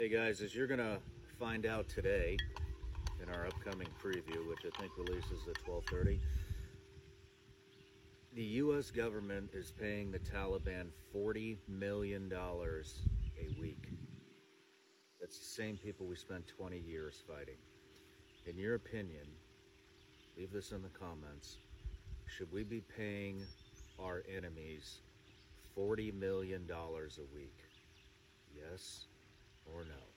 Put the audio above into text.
Hey guys, as you're gonna find out today in our upcoming preview, which I think releases at 12:30, the U.S. government is paying the Taliban $40 million a week. That's the same people we spent 20 years fighting. In your opinion, leave this in the comments, should we be paying our enemies $40 million a week? Yes or no?